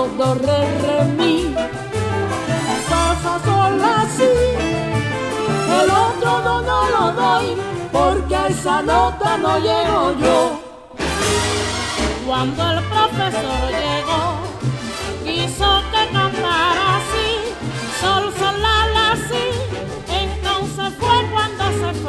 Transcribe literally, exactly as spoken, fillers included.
do, do, re, re, mi, fa, fa, sol, la, si. El otro do no lo doy porque a esa nota no llego yo. Cuando el profesor llegó, quiso